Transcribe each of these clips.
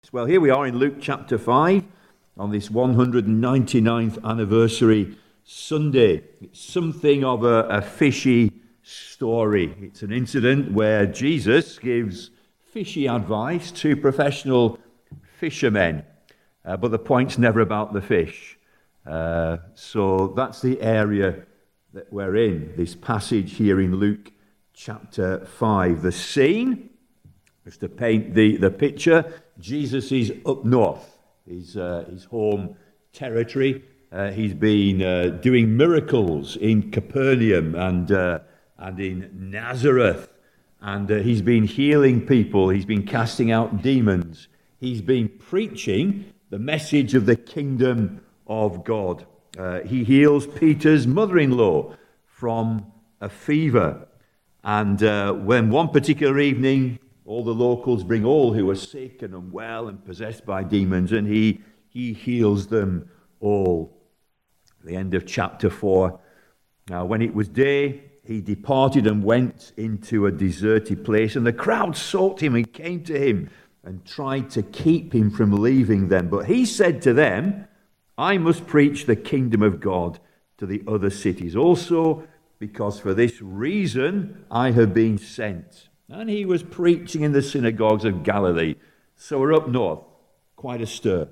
Well, here we are in Luke chapter 5 on this 199th anniversary Sunday. It's something of a fishy story. It's an incident where Jesus gives fishy advice to professional fishermen, but the point's never about the fish. So that's the area that we're in, this passage here in Luke chapter 5. The scene, just to paint the picture, Jesus is up north, his home territory. He's been doing miracles in Capernaum and in Nazareth, and he's been healing people. He's been casting out demons. He's been preaching the message of the kingdom of God. He heals Peter's mother-in-law from a fever, and when one particular evening, all the locals bring all who are sick and unwell and possessed by demons, and he heals them all. At the end of chapter 4, now when it was day, he departed and went into a deserted place, and the crowd sought him and came to him and tried to keep him from leaving them. But he said to them, I must preach the kingdom of God to the other cities also, because for this reason I have been sent. And he was preaching in the synagogues of Galilee. So we're up north, quite a stir.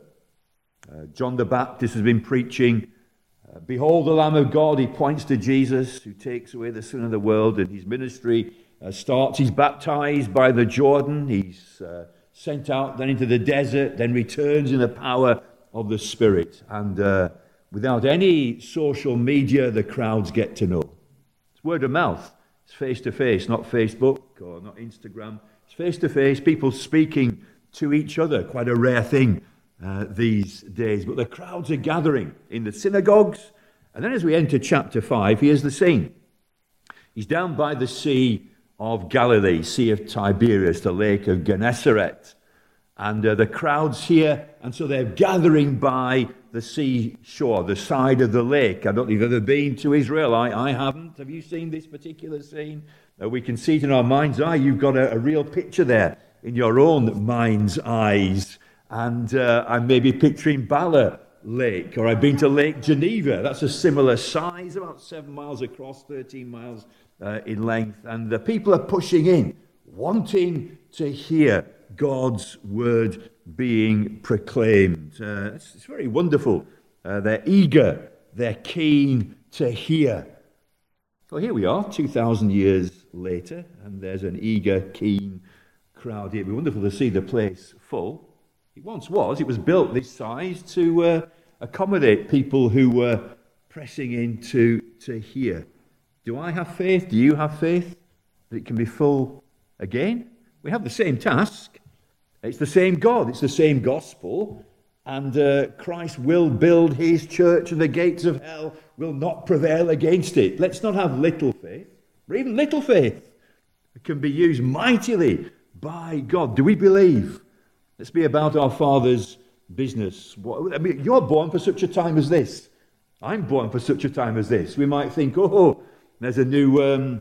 John the Baptist has been preaching, behold the Lamb of God. He points to Jesus who takes away the sin of the world, and his ministry starts. He's baptized by the Jordan. He's sent out then into the desert, then returns in the power of the Spirit. And without any social media, the crowds get to know. It's word of mouth. It's face-to-face, not Facebook or not Instagram. It's face-to-face, people speaking to each other. Quite a rare thing these days. But the crowds are gathering in the synagogues. And then as we enter chapter 5, here's the scene. He's down by the Sea of Galilee, Sea of Tiberias, the Lake of Gennesaret. And the crowds here, and so they're gathering by the seashore, the side of the lake. I don't know if you've ever been to Israel. I haven't. Have you seen this particular scene? We can see it in our mind's eye. You've got a real picture there in your own mind's eyes. And I'm maybe picturing Bala Lake, or I've been to Lake Geneva. That's a similar size, about 7 miles across, 13 miles in length. And the people are pushing in, wanting to hear God's word being proclaimed. It's very wonderful. They're eager. They're keen to hear. Well, here we are, 2,000 years later, and there's an eager, keen crowd here. It'd be wonderful to see the place full. It once was. It was built this size to accommodate people who were pressing in to hear. Do I have faith? Do you have faith that it can be full again? We have the same task. It's the same God. It's the same gospel. And Christ will build his church, and the gates of hell will not prevail against it. Let's not have little faith, or even little faith. It can be used mightily by God. Do we believe? Let's be about our Father's business. I mean, you're born for such a time as this. I'm born for such a time as this. We might think, oh, there's a new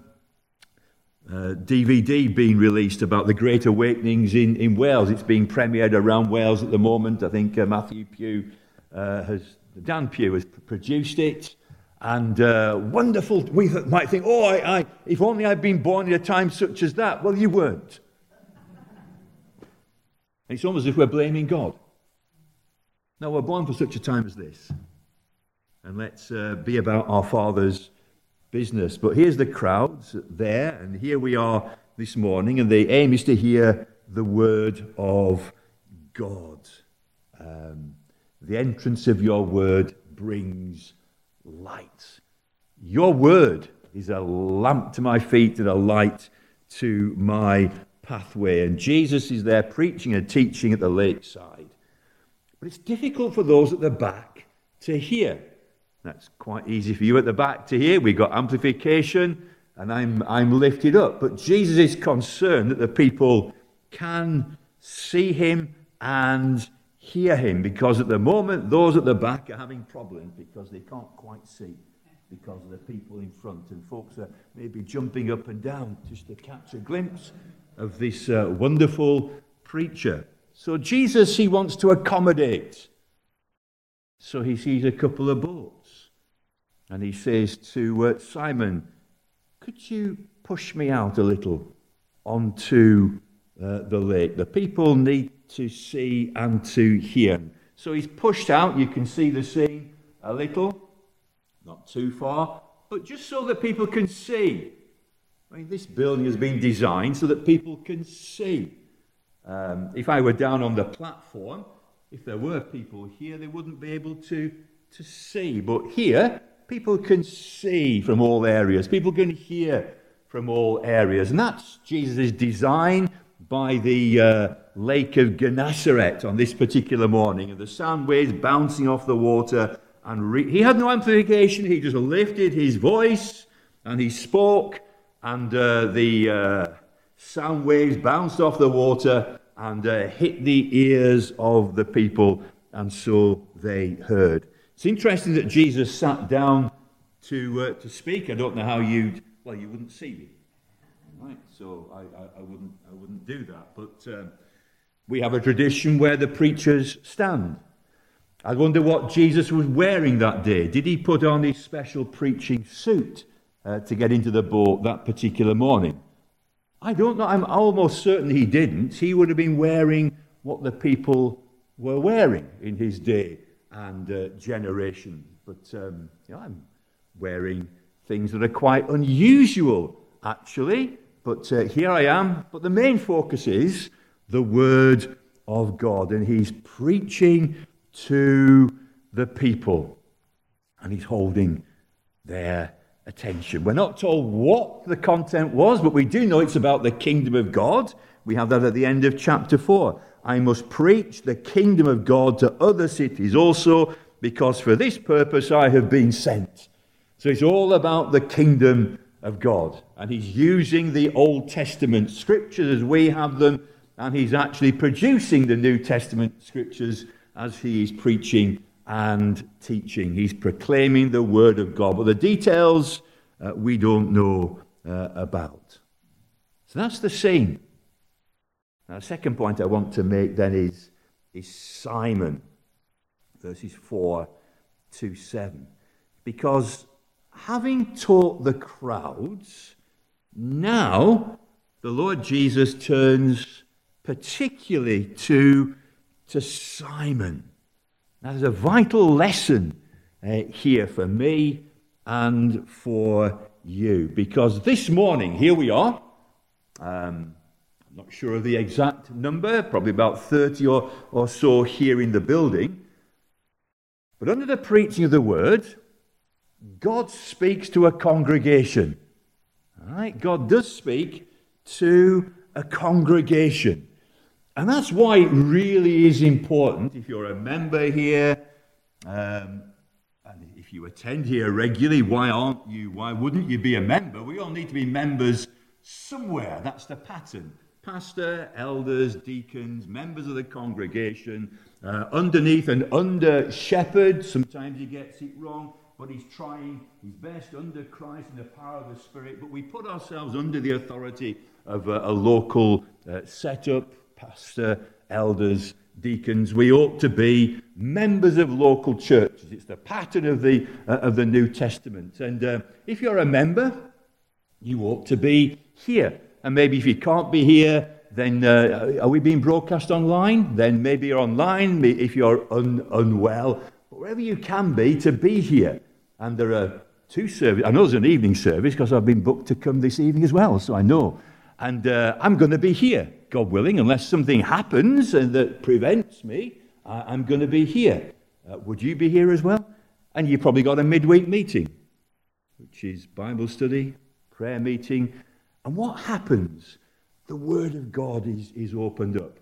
DVD being released about the Great Awakenings in Wales. It's being premiered around Wales at the moment. I think Dan Pugh has produced it. And wonderful. We might think, if only I'd been born in a time such as that. Well, you weren't. It's almost as if we're blaming God. No, we're born for such a time as this. And let's be about our Father's business. But here's the crowds there, and here we are this morning, and the aim is to hear the word of God. The entrance of your word brings light. Your word is a lamp to my feet and a light to my pathway. And Jesus is there preaching and teaching at the lakeside. But it's difficult for those at the back to hear. That's quite easy for you at the back to hear. We've got amplification, and I'm lifted up. But Jesus is concerned that the people can see him and hear him, because at the moment those at the back are having problems because they can't quite see because of the people in front, and folks are maybe jumping up and down just to catch a glimpse of this wonderful preacher. So Jesus, he wants to accommodate. So he sees a couple of boats. And he says to Simon, could you push me out a little onto the lake? The people need to see and to hear. So he's pushed out. You can see the scene a little, not too far, but just so that people can see. I mean, this building has been designed so that people can see. If I were down on the platform, if there were people here, they wouldn't be able to see. But here, people can see from all areas. People can hear from all areas. And that's Jesus' design by the Lake of Gennesaret on this particular morning. And the sound waves bouncing off the water. And he had no amplification. He just lifted his voice and he spoke. And the sound waves bounced off the water and hit the ears of the people. And so they heard. It's interesting that Jesus sat down to speak. I don't know how you wouldn't see me, right? So I wouldn't do that. But we have a tradition where the preachers stand. I wonder what Jesus was wearing that day. Did he put on his special preaching suit to get into the boat that particular morning? I don't know. I'm almost certain he didn't. He would have been wearing what the people were wearing in his day and generation. But I'm wearing things that are quite unusual, actually. But here I am. But the main focus is the Word of God. And he's preaching to the people. And he's holding their attention. We're not told what the content was, but we do know it's about the kingdom of God. We have that at the end of chapter 4. I must preach the kingdom of God to other cities also, because for this purpose I have been sent. So it's all about the kingdom of God. And he's using the Old Testament scriptures as we have them, and he's actually producing the New Testament scriptures as he is preaching and teaching. He's proclaiming the word of God. But the details we don't know about. So that's the scene. Now, the second point I want to make then is Simon, verses 4 to 7. Because having taught the crowds, now the Lord Jesus turns particularly to Simon. Now, there's a vital lesson here for me and for you. Because this morning, here we are. I'm not sure of the exact number, probably about 30 or so here in the building. But under the preaching of the word, God speaks to a congregation. All right? God does speak to a congregation. And that's why it really is important, if you're a member here, and if you attend here regularly, why wouldn't you be a member? We all need to be members somewhere. That's the pattern. Pastor, elders, deacons, members of the congregation, underneath and under shepherd. Sometimes he gets it wrong, but he's trying his best under Christ and the power of the Spirit. But we put ourselves under the authority of a local setup, pastor, elders, deacons. We ought to be members of local churches. It's the pattern of the New Testament. And if you're a member, you ought to be here. And maybe if you can't be here, then are we being broadcast online? Then maybe you're online if you're unwell. But wherever you can be, to be here. And there are two services. I know there's an evening service because I've been booked to come this evening as well, so I know. And I'm going to be here, God willing, unless something happens that prevents me. I'm going to be here. Would you be here as well? And you've probably got a midweek meeting, which is Bible study, prayer meeting. And what happens? The Word of God is opened up.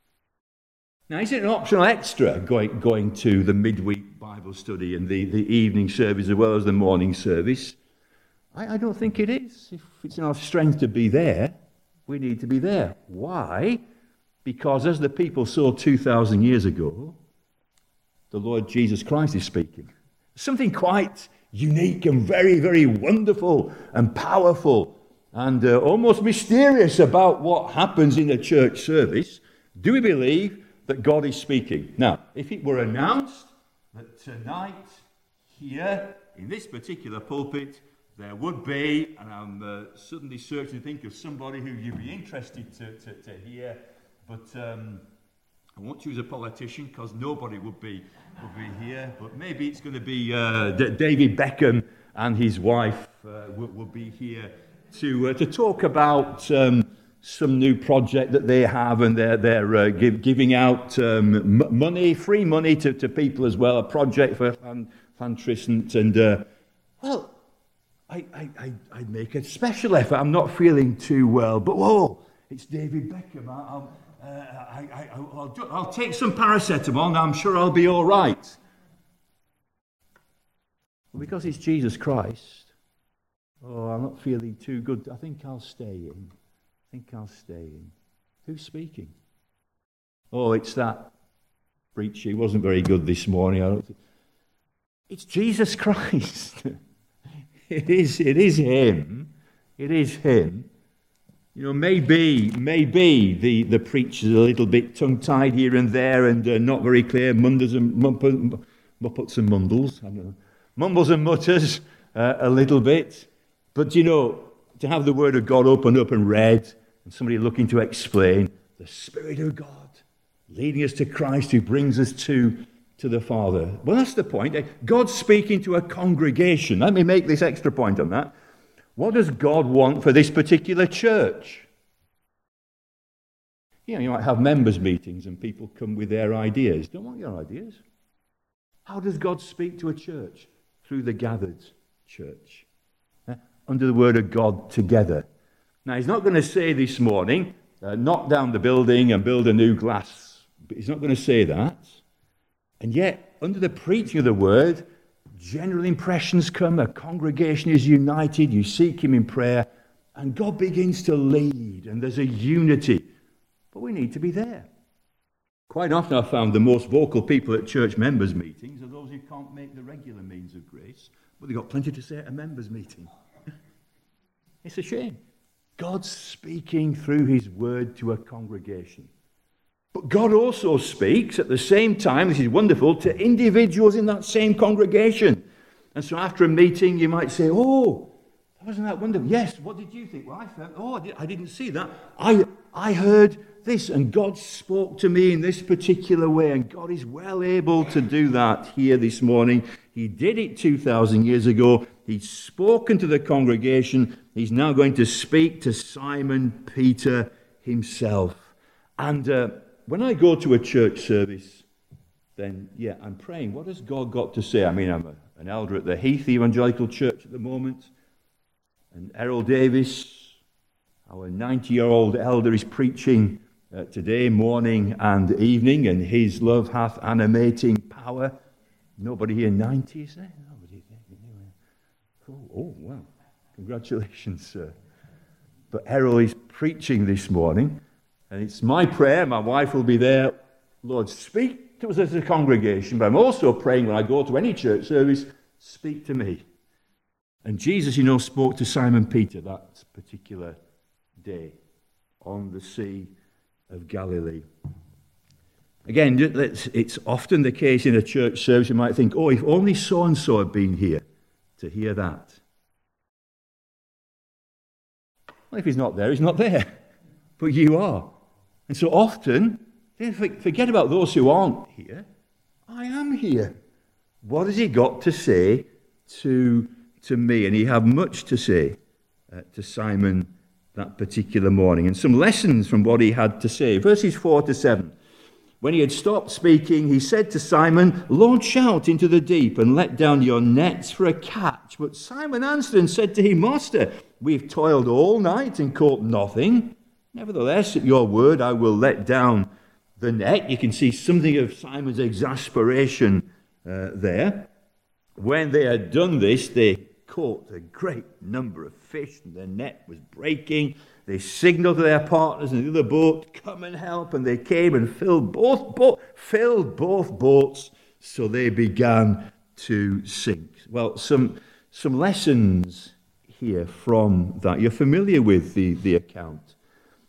Now, is it an optional extra going to the midweek Bible study and the evening service as well as the morning service? I don't think it is. If it's in our strength to be there, we need to be there. Why? Because as the people saw 2,000 years ago, the Lord Jesus Christ is speaking. Something quite unique and very, very wonderful and powerful and almost mysterious about what happens in a church service. Do we believe that God is speaking? Now, if it were announced that tonight, here, in this particular pulpit, there would be, and I'm suddenly searching to think of somebody who you'd be interested to hear, but I won't choose a politician because nobody would be here, but maybe it's going to be David Beckham and his wife will be here to talk about some new project that they have, and they're giving out money, free money to people as well, a project for Fan Tristant, and well, I'd make a special effort. I'm not feeling too well, but whoa, it's David Beckham. I'll take some paracetamol and I'm sure I'll be all right. Well, because it's Jesus Christ, I'm not feeling too good. I think I'll stay in. Who's speaking? Oh, it's that preacher. He wasn't very good this morning. It's Jesus Christ. It is him. It is him. You know, maybe the preacher's a little bit tongue-tied here and there and not very clear, muppets and mumbles. I don't know. Mumbles and mutters a little bit. But, you know, to have the Word of God opened up and read, and somebody looking to explain the Spirit of God, leading us to Christ who brings us to the Father. Well, that's the point. God's speaking to a congregation. Let me make this extra point on that. What does God want for this particular church? You know, you might have members' meetings and people come with their ideas. Don't want your ideas. How does God speak to a church? Through the gathered church. Under the Word of God together. Now, he's not going to say this morning, knock down the building and build a new glass. But he's not going to say that. And yet, under the preaching of the Word, general impressions come, a congregation is united, you seek him in prayer, and God begins to lead, and there's a unity. But we need to be there. Quite often I've found the most vocal people at church members' meetings are those who can't make the regular means of grace, but they've got plenty to say at a members' meeting. It's a shame. God's speaking through his word to a congregation. But God also speaks at the same time, this is wonderful, to individuals in that same congregation. And so after a meeting, you might say, oh, wasn't that wonderful? Yes, what did you think? Well, I felt, I didn't see that. I heard this, and God spoke to me in this particular way, and God is well able to do that here this morning. He did it 2,000 years ago. He's spoken to the congregation. He's now going to speak to Simon Peter himself. And when I go to a church service, then, I'm praying. What has God got to say? I mean, I'm an elder at the Heath Evangelical Church at the moment. And Errol Davis, our 90-year-old elder, is preaching today, morning and evening, and his love hath animating power. Nobody here 90, is there? Nobody. Oh, wow. Congratulations, sir. But Errol is preaching this morning, and it's my prayer, my wife will be there, Lord, speak to us as a congregation, but I'm also praying when I go to any church service, speak to me. And Jesus, spoke to Simon Peter that particular day on the Sea of Galilee. Again, it's often the case in a church service, you might think, oh, if only so-and-so had been here to hear that. Well, if he's not there, he's not there. But you are. And so often, forget about those who aren't here. I am here. What has he got to say to me? And he had much to say to Simon that particular morning. And some lessons from what he had to say. Verses 4 to 7. When he had stopped speaking, he said to Simon, launch out into the deep and let down your nets for a catch. But Simon answered and said to him, Master, we've toiled all night and caught nothing. Nevertheless, at your word, I will let down the net. You can see something of Simon's exasperation there. When they had done this, they caught a great number of fish, and their net was breaking. They signaled to their partners in the other boat, come and help, and they came and filled both boats, so they began to sink. Well, some lessons here from that. You're familiar with the account.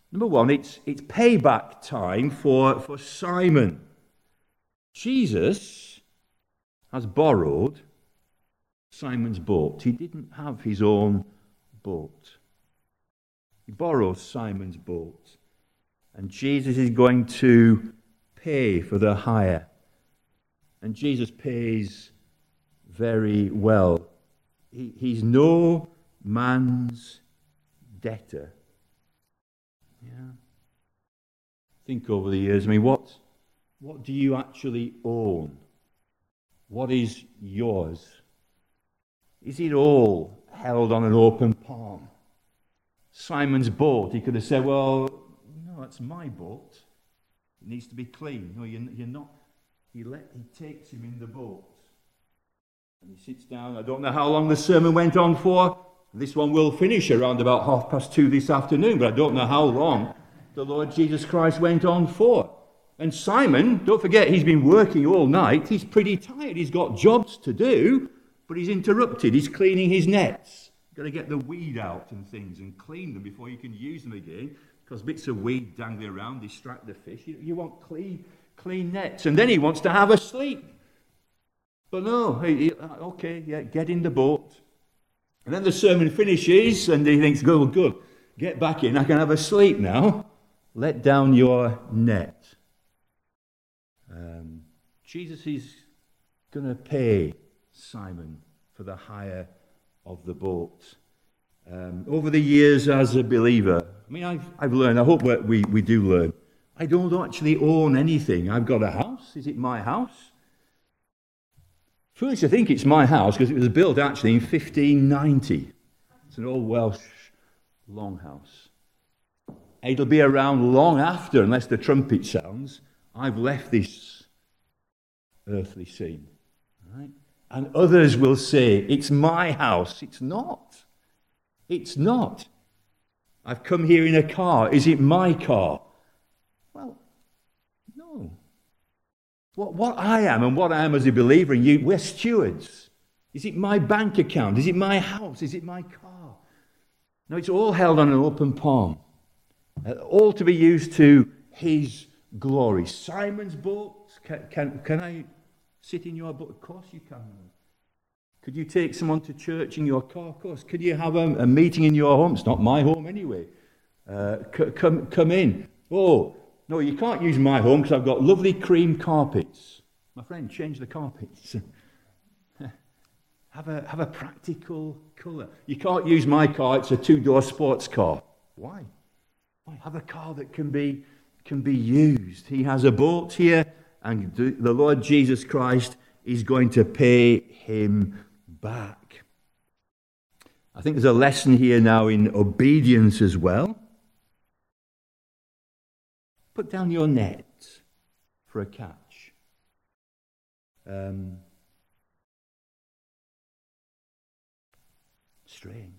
Number one, it's payback time for Simon. Jesus has borrowed Simon's boat. He didn't have his own boat. He borrows Simon's boat. And Jesus is going to pay for the hire. And Jesus pays very well. He's no man's debtor. Yeah. Think over the years, what do you actually own? What is yours? Is it all held on an open palm? Simon's boat, he could have said, well, no, that's my boat. It needs to be clean. No, you're not. He takes him in the boat. And he sits down. I don't know how long the sermon went on for. This one will finish around about 2:30 this afternoon, but I don't know how long the Lord Jesus Christ went on for. And Simon, don't forget, he's been working all night. He's pretty tired. He's got jobs to do, but he's interrupted. He's cleaning his nets. You've got to get the weed out and things and clean them before you can use them again, because bits of weed dangling around distract the fish. You want clean nets. And then he wants to have a sleep. But no, okay, yeah, get in the boat. And then the sermon finishes and he thinks, good, get back in. I can have a sleep now. Let down your net. Jesus is going to pay Simon for the hire of the boat. Over the years as a believer, I mean, I've learned, I hope we do learn, I don't actually own anything. I've got a house. Is it my house? Foolish to think it's my house because it was built actually in 1590. It's an old Welsh longhouse. It'll be around long after, unless the trumpet sounds, I've left this earthly scene. Right? And others will say, it's my house. It's not. It's not. I've come here in a car. Is it my car? Well, no. What I am and what I am as a believer in you, we're stewards. Is it my bank account? Is it my house? Is it my car? No, it's all held on an open palm. All to be used to his glory. Simon's boat. Can I sit in your boat? Of course you can. Could you take someone to church in your car? Of course. Could you have a meeting in your home? It's not my home anyway. Come in. Oh, no, you can't use my home because I've got lovely cream carpets. My friend, change the carpets. have a practical colour. You can't use my car. It's a 2-door sports car. Why? Have a car that can be used. He has a boat here, and the Lord Jesus Christ is going to pay him back. I think there's a lesson here now in obedience as well. Put down your net for a catch. Strange.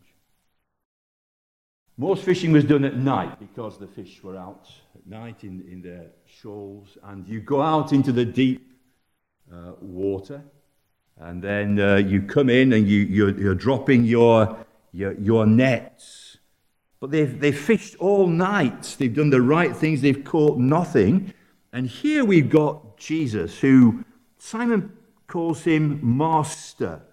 Most fishing was done at night because the fish were out at night in their shoals, and you go out into the deep water, and then you come in and you're dropping your nets. But they've fished all night. They've done the right things. They've caught nothing. And here we've got Jesus, who Simon calls him Master,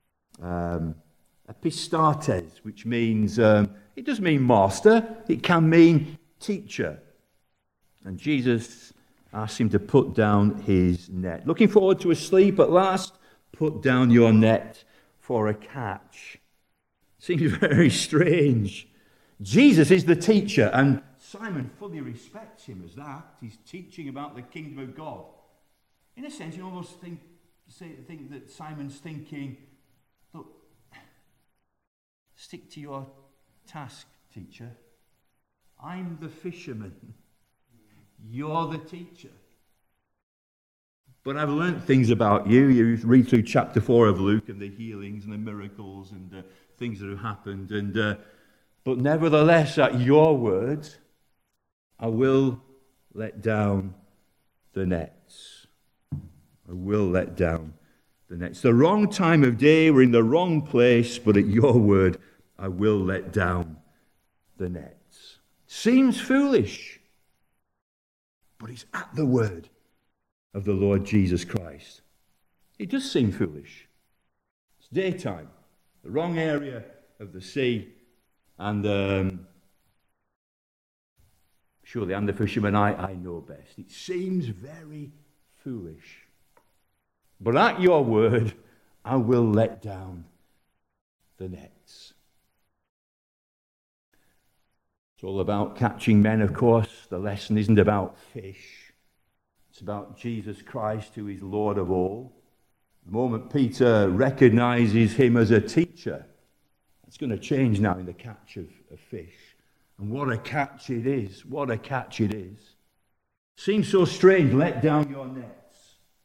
Epistates, which means, it does mean master. It can mean teacher. And Jesus asks him to put down his net. Looking forward to a sleep at last? Put down your net for a catch. Seems very strange. Jesus is the teacher, and Simon fully respects him as that. He's teaching about the kingdom of God. In a sense, you almost think that Simon's thinking, look, stick to your task, teacher. I'm the fisherman. You're the teacher. But I've learnt things about you. You read through chapter 4 of Luke and the healings and the miracles and the things that have happened. But nevertheless, at your word, I will let down the nets. I will let down the nets. It's the wrong time of day. We're in the wrong place. But at your word, I will let down the nets. Seems foolish, but it's at the word of the Lord Jesus Christ. It does seem foolish. It's daytime, the wrong area of the sea, and surely I'm the fisherman, I know best. It seems very foolish. But at your word, I will let down the nets. It's all about catching men, of course. The lesson isn't about fish. It's about Jesus Christ, who is Lord of all. The moment Peter recognizes him as a teacher, it's going to change now in the catch of fish. And what a catch it is. What a catch it is. Seems so strange. Let down your nets.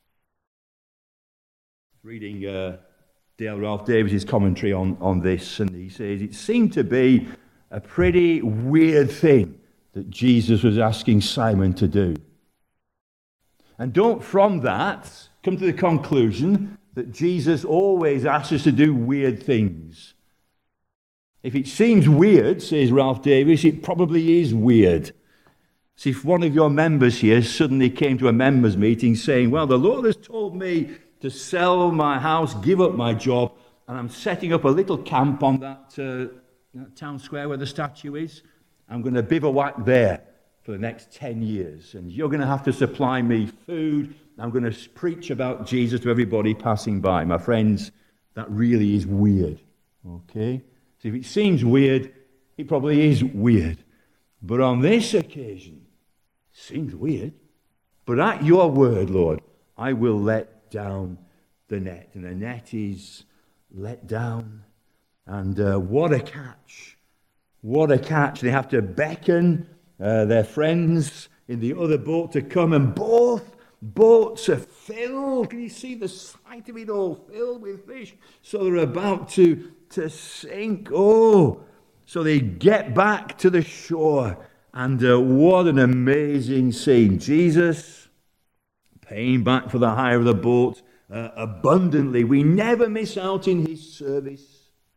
Reading Dale Ralph Davis' commentary on this, and he says it seemed to be a pretty weird thing that Jesus was asking Simon to do. And don't from that come to the conclusion that Jesus always asks us to do weird things. If it seems weird, says Ralph Davis, it probably is weird. See, if one of your members here suddenly came to a members meeting saying, well, the Lord has told me to sell my house, give up my job, and I'm setting up a little camp on that town square where the statue is. I'm going to bivouac there for the next 10 years, and you're going to have to supply me food. I'm going to preach about Jesus to everybody passing by. My friends, that really is weird. Okay? So if it seems weird, it probably is weird. But on this occasion, it seems weird. But at your word, Lord, I will let down the net. And the net is let down. And what a catch. What a catch. They have to beckon their friends in the other boat to come, and both boats are filled. Can you see the sight of it all? Filled with fish. So they're about to sink. Oh, so they get back to the shore. And what an amazing scene. Jesus paying back for the hire of the boat abundantly. We never miss out in his service.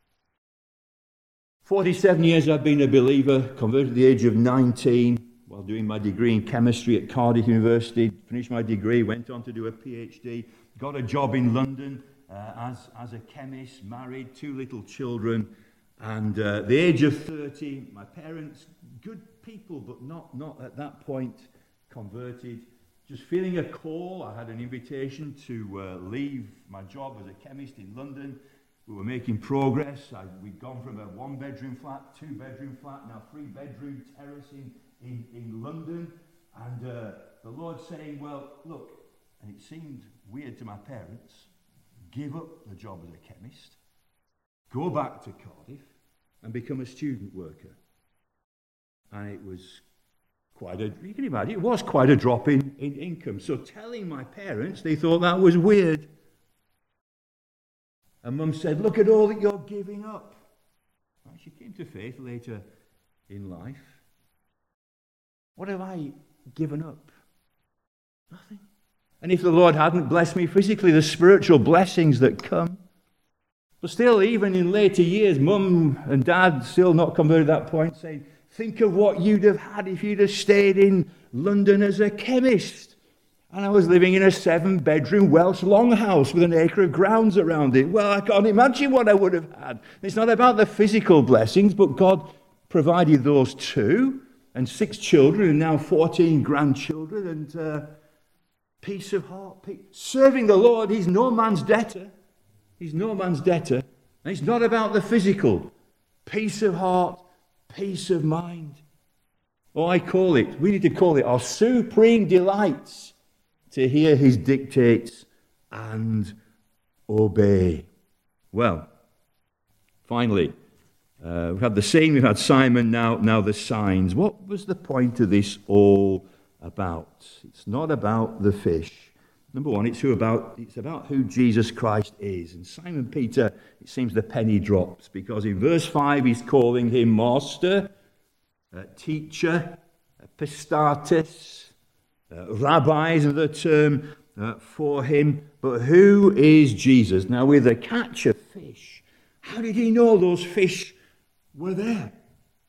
47 years I've been a believer, converted at the age of 19 while doing my degree in chemistry at Cardiff University. Finished my degree, went on to do a PhD, got a job in London as a chemist, married, 2 little children, and at the age of 30, my parents, good people, but not at that point converted. Just feeling a call. I had an invitation to leave my job as a chemist in London. We were making progress. We'd gone from a 1-bedroom flat, 2-bedroom flat, now 3-bedroom terrace in London. And the Lord saying, well, look, and it seemed weird to my parents, give up the job as a chemist, go back to Cardiff and become a student worker. And it was you can imagine, it was quite a drop in income. So telling my parents, they thought that was weird. And Mum said, look at all that you're giving up. Well, she came to faith later in life. What have I given up? Nothing. And if the Lord hadn't blessed me physically, the spiritual blessings that come. But still, even in later years, Mum and Dad, still not converted at that point, saying, think of what you'd have had if you'd have stayed in London as a chemist. And I was living in a 7-bedroom Welsh longhouse with an acre of grounds around it. Well, I can't imagine what I would have had. It's not about the physical blessings, but God provided those too. And 6 children and now 14 grandchildren. And peace of heart. Serving the Lord, he's no man's debtor. He's no man's debtor. And it's not about the physical. Peace of heart, peace of mind. Oh, we need to call it our supreme delights. To hear his dictates and obey. Well, finally, we've had the scene, we've had Simon, now the signs. What was the point of this all about? It's not about the fish. Number one, it's about who Jesus Christ is. And Simon Peter, it seems the penny drops, because in verse 5 he's calling him master, teacher, pistatis. Rabbi is another term for him. But who is Jesus? Now, with a catch of fish, how did he know those fish were there?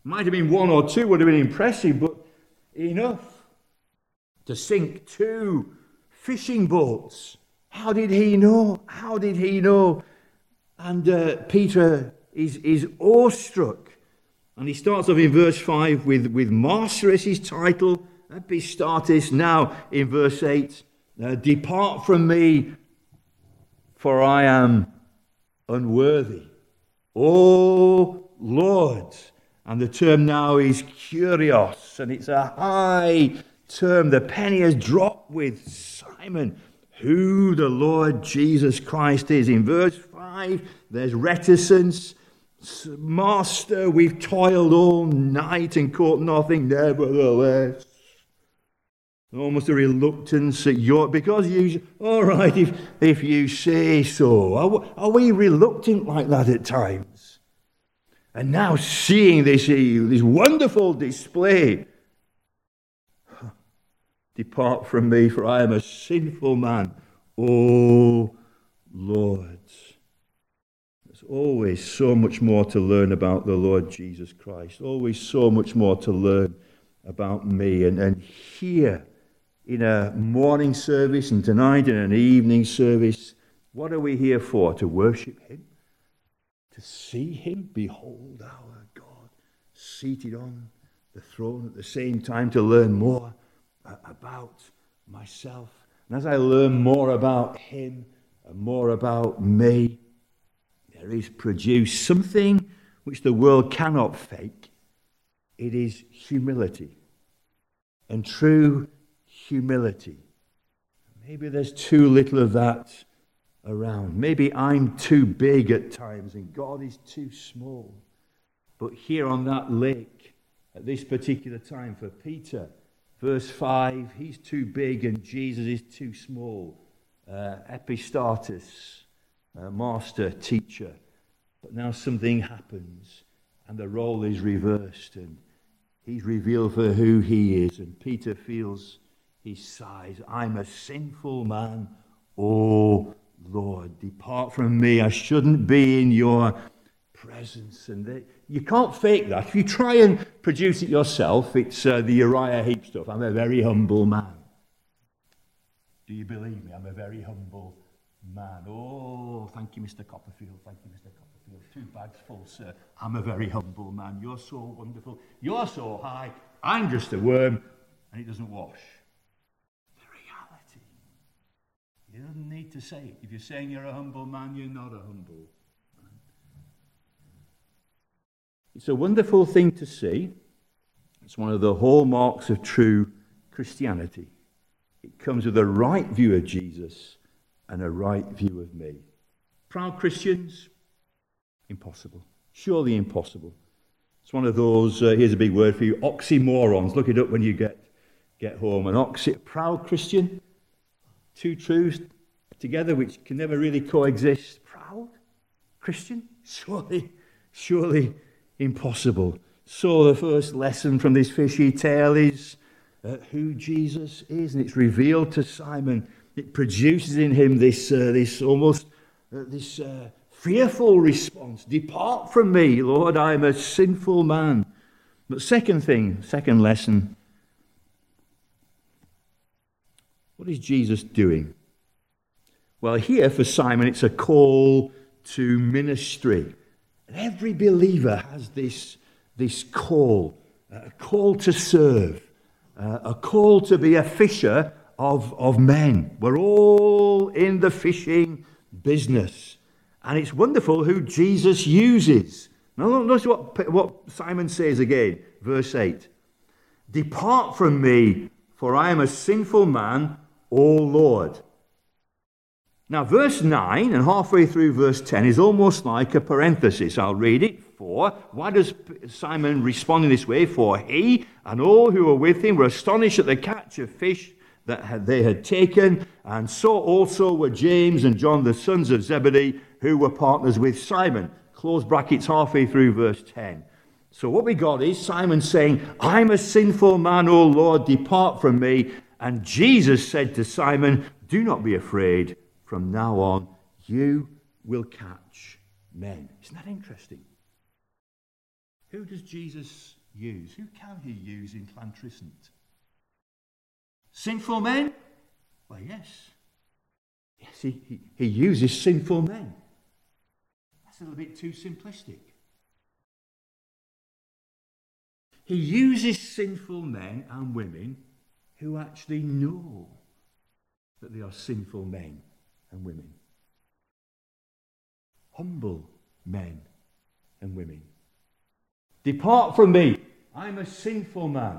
Might have been one or two, would have been impressive, but enough to sink 2 fishing boats. How did he know? How did he know? And Peter is awestruck. And he starts off in verse 5 with Master as his title, Epistatis. Now in verse 8, depart from me, for I am unworthy. O Lord. And the term now is Kyrios, and it's a high term. The penny has dropped with Simon, who the Lord Jesus Christ is. In verse 5, there's reticence. Master, we've toiled all night and caught nothing, nevertheless. Almost a reluctance at your, because you, all right, if you say so. Are we reluctant like that at times? And now seeing this wonderful display, depart from me, for I am a sinful man, O Lord. There's always so much more to learn about the Lord Jesus Christ, always so much more to learn about me. And here, in a morning service and tonight in an evening service, what are we here for? To worship him? To see him? Behold our God seated on the throne, at the same time to learn more about myself. And as I learn more about him and more about me, there is produced something which the world cannot fake. It is humility. And true humility. Maybe there's too little of that around. Maybe I'm too big at times and God is too small. But here on that lake, at this particular time for Peter, verse 5, he's too big and Jesus is too small. Epistatis, master, teacher. But now something happens and the role is reversed and he's revealed for who he is. And Peter feels, he sighs, I'm a sinful man, O Lord, depart from me. I shouldn't be in your presence. And you can't fake that. If you try and produce it yourself, it's the Uriah Heep stuff. I'm a very humble man. Do you believe me? I'm a very humble man. Oh, thank you, Mr. Copperfield. Thank you, Mr. Copperfield. 2 bags full, sir. I'm a very humble man. You're so wonderful. You're so high. I'm just a worm, and it doesn't wash. You don't need to say it. If you're saying you're a humble man, you're not a humble man. It's a wonderful thing to see. It's one of the hallmarks of true Christianity. It comes with a right view of Jesus and a right view of me. Proud Christians? Impossible. Surely impossible. It's one of those, here's a big word for you, oxymorons. Look it up when you get home. A proud Christian? 2 truths together which can never really coexist. Proud Christian? Surely impossible. So the first lesson from this fishy tale is who Jesus is, and it's revealed to Simon. It produces in him this fearful response. Depart from me, Lord, I am a sinful man. But second lesson, what is Jesus doing? Well, here for Simon, it's a call to ministry. And every believer has this call, a call to serve, a call to be a fisher of men. We're all in the fishing business. And it's wonderful who Jesus uses. Now, notice what Simon says again, verse 8. Depart from me, for I am a sinful man, O Lord. Now, verse 9 and halfway through verse 10 is almost like a parenthesis. I'll read it. For, why does Simon respond in this way? For he and all who were with him were astonished at the catch of fish that they had taken, and so also were James and John, the sons of Zebedee, who were partners with Simon. Close brackets halfway through verse 10. So what we got is Simon saying, I'm a sinful man, O Lord, depart from me. And Jesus said to Simon, do not be afraid. From now on, you will catch men. Isn't that interesting? Who does Jesus use? Who can he use in Llantrisant? Sinful men? Well, yes. Yes, he uses sinful men. That's a little bit too simplistic. He uses sinful men and women who actually know that they are sinful men and women. Humble men and women. Depart from me, I'm a sinful man.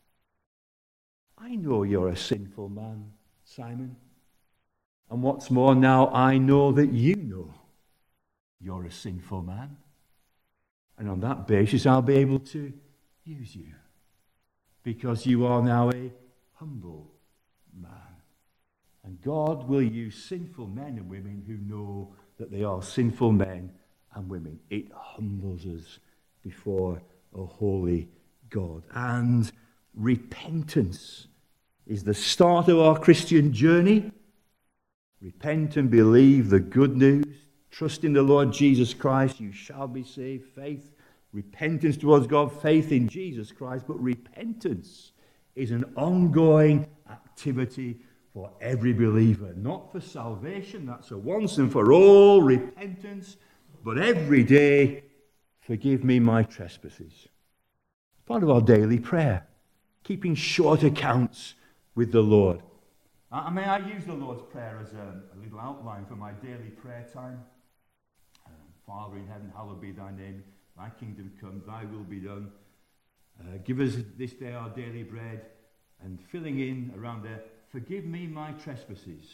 I know you're a sinful man, Simon. And what's more, now I know that you know you're a sinful man. And on that basis, I'll be able to use you. Because you are now a humble man. And God will use sinful men and women who know that they are sinful men and women. It humbles us before a holy God. And repentance is the start of our Christian journey. Repent and believe the good news. Trust in the Lord Jesus Christ, you shall be saved. Faith, repentance towards God, faith in Jesus Christ. But repentance is an ongoing activity for every believer. Not for salvation, that's a once and for all repentance, but every day, forgive me my trespasses. Part of our daily prayer, keeping short accounts with the Lord. I use the Lord's Prayer as a little outline for my daily prayer time. Father in heaven, hallowed be thy name. Thy kingdom come, thy will be done. Give us this day our daily bread. And filling in around there, forgive me my trespasses.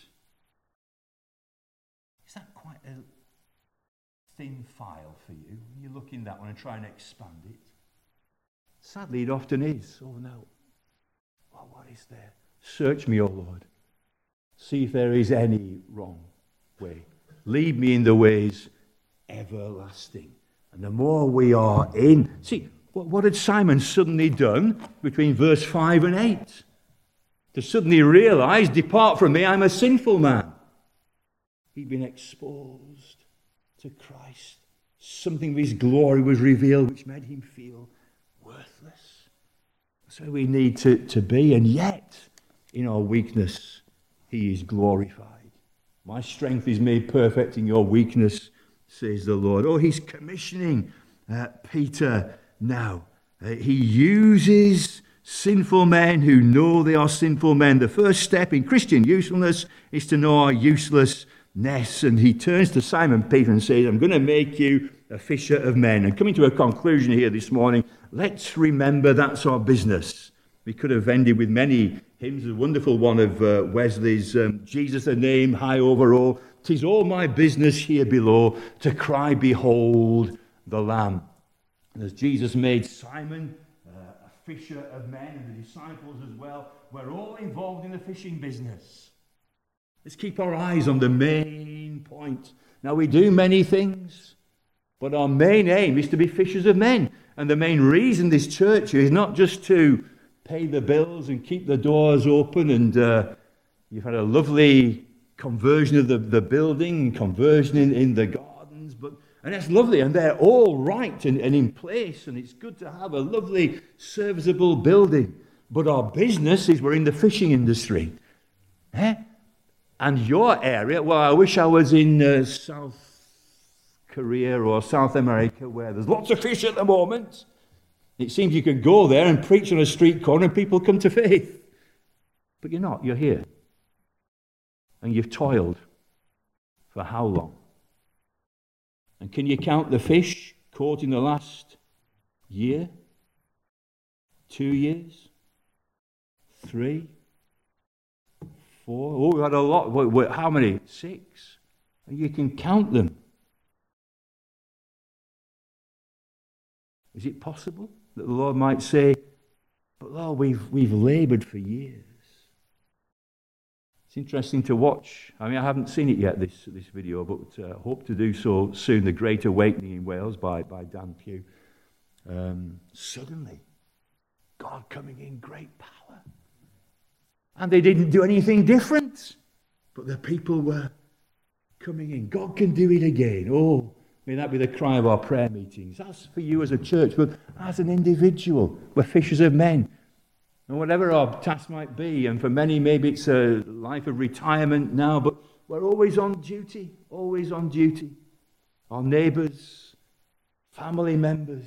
Is that quite a thin file for you? When you look in that one and try and expand it. Sadly, it often is. Oh no. Well, what is there? Search me, O Lord. See if there is any wrong way. Lead me in the ways everlasting. And the more we are in... See, what had Simon suddenly done between verse 5 and 8? To suddenly realize, depart from me, I'm a sinful man. He'd been exposed to Christ. Something of his glory was revealed which made him feel worthless. That's where we need to be. And yet, in our weakness, he is glorified. My strength is made perfect in your weakness, says the Lord. Oh, he's commissioning Peter now. He uses sinful men who know they are sinful men. The first step in Christian usefulness is to know our uselessness. And he turns to Simon Peter and says, I'm going to make you a fisher of men. And coming to a conclusion here this morning, let's remember that's our business. We could have ended with many hymns. A wonderful one of Wesley's, Jesus the name high over all. 'Tis all my business here below to cry, behold the Lamb. And as Jesus made Simon a fisher of men and the disciples as well, we're all involved in the fishing business. Let's keep our eyes on the main point. Now, we do many things, but our main aim is to be fishers of men. And the main reason this church is not just to pay the bills and keep the doors open, and you've had a lovely conversion of the building, conversion in the gardens, and that's lovely, and they're all right and in place, and it's good to have a lovely, serviceable building. But our business is we're in the fishing industry. And your area, well, I wish I was in South Korea or South America where there's lots of fish at the moment. It seems you can go there and preach on a street corner and people come to faith. But you're not, you're here. And you've toiled for how long? And can you count the fish caught in the last year? 2 years? 3? 4? Oh, we've had a lot. How many? 6? And you can count them. Is it possible that the Lord might say, but Lord, we've labored for years? It's interesting to watch. I mean, I haven't seen it yet, this video, but hope to do so soon. The Great Awakening in Wales by Dan Pugh. Suddenly, God coming in great power. And they didn't do anything different, but the people were coming in. God can do it again. Oh, May that be the cry of our prayer meetings. That's for you as a church, but as an individual, we're fishers of men. And whatever our task might be, and for many maybe it's a life of retirement now, but we're always on duty, always on duty. Our neighbours, family members,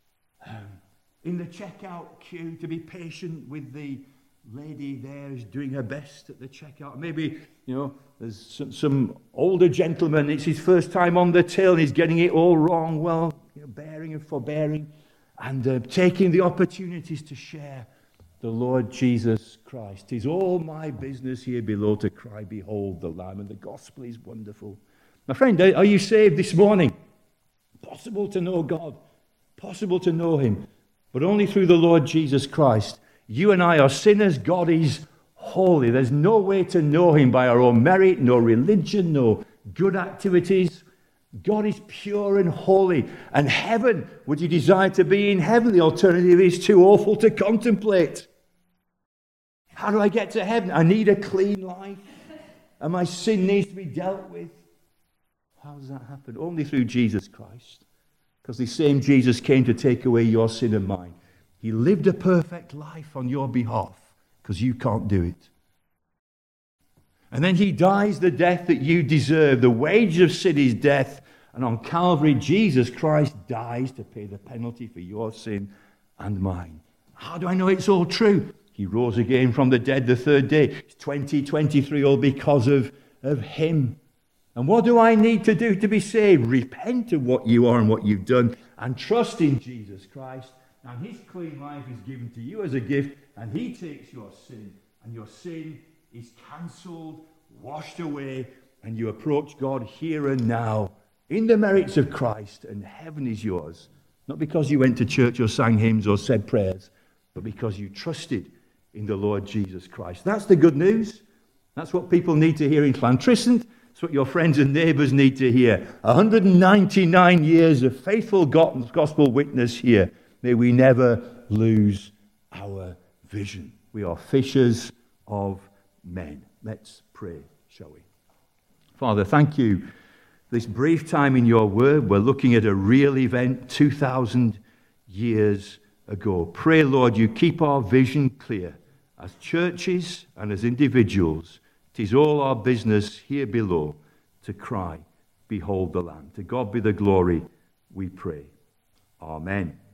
in the checkout queue, to be patient with the lady there who's doing her best at the checkout. Maybe, there's some older gentleman, it's his first time on the till and he's getting it all wrong. Well, bearing and forbearing and taking the opportunities to share the Lord Jesus Christ. It's all my business here below to cry, behold the Lamb, and the gospel is wonderful. My friend, are you saved this morning? Possible to know God, possible to know him, but only through the Lord Jesus Christ. You and I are sinners. God is holy. There's no way to know him by our own merit, no religion, no good activities. God is pure and holy. And heaven, would you desire to be in heaven? The alternative is too awful to contemplate. How do I get to heaven? I need a clean life. And my sin needs to be dealt with. How does that happen? Only through Jesus Christ. Because the same Jesus came to take away your sin and mine. He lived a perfect life on your behalf because you can't do it. And then he dies the death that you deserve. The wage of sin is death. And on Calvary, Jesus Christ dies to pay the penalty for your sin and mine. How do I know it's all true? He rose again from the dead the third day. It's 2023 all because of him. And what do I need to do to be saved? Repent of what you are and what you've done and trust in Jesus Christ. And his clean life is given to you as a gift, and he takes your sin, and your sin is cancelled, washed away, and you approach God here and now in the merits of Christ, and heaven is yours. Not because you went to church or sang hymns or said prayers, but because you trusted in the Lord Jesus Christ. That's the good news. That's what people need to hear in Llantrisant. That's what your friends and neighbours need to hear. 199 years of faithful gospel witness here. May we never lose our vision. We are fishers of men. Let's pray, shall we? Father, thank you. This brief time in your word, we're looking at a real event 2,000 years ago. Pray, Lord, you keep our vision clear. As churches and as individuals, it is all our business here below to cry, behold the Lamb. To God be the glory, we pray. Amen.